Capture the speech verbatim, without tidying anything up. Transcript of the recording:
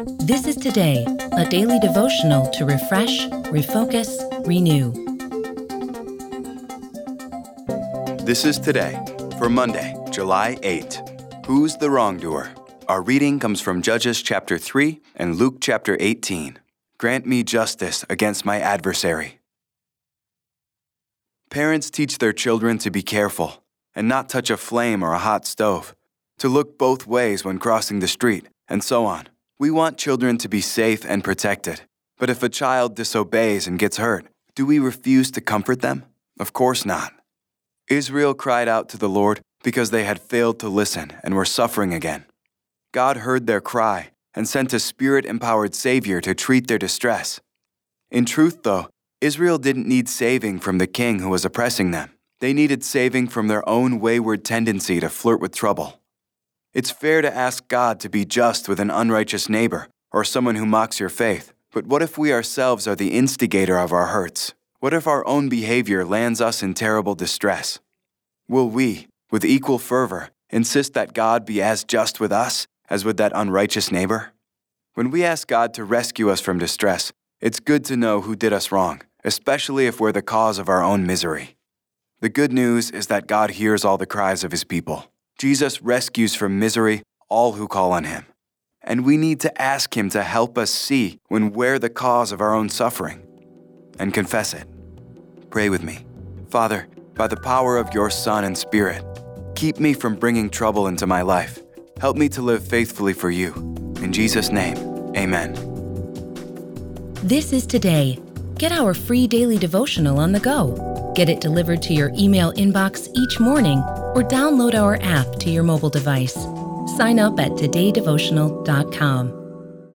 This is Today, a daily devotional to refresh, refocus, renew. This is Today for Monday, July eighth. Who's the wrongdoer? Our reading comes from Judges chapter three and Luke chapter eighteen. Grant me justice against my adversary. Parents teach their children to be careful and not touch a flame or a hot stove, to look both ways when crossing the street, and so on. We want children to be safe and protected. But if a child disobeys and gets hurt, do we refuse to comfort them? Of course not. Israel cried out to the Lord because they had failed to listen and were suffering again. God heard their cry and sent a Spirit-empowered Savior to treat their distress. In truth, though, Israel didn't need saving from the king who was oppressing them. They needed saving from their own wayward tendency to flirt with trouble. It's fair to ask God to be just with an unrighteous neighbor or someone who mocks your faith. But what if we ourselves are the instigator of our hurts? What if our own behavior lands us in terrible distress? Will we, with equal fervor, insist that God be as just with us as with that unrighteous neighbor? When we ask God to rescue us from distress, it's good to know who did us wrong, especially if we're the cause of our own misery. The good news is that God hears all the cries of His people. Jesus rescues from misery all who call on Him. And we need to ask Him to help us see when we're the cause of our own suffering and confess it. Pray with me. Father, by the power of your Son and Spirit, keep me from bringing trouble into my life. Help me to live faithfully for you. In Jesus' name, amen. This is Today. Get our free daily devotional on the go. Get it delivered to your email inbox each morning or download our app to your mobile device. Sign up at today devotional dot com.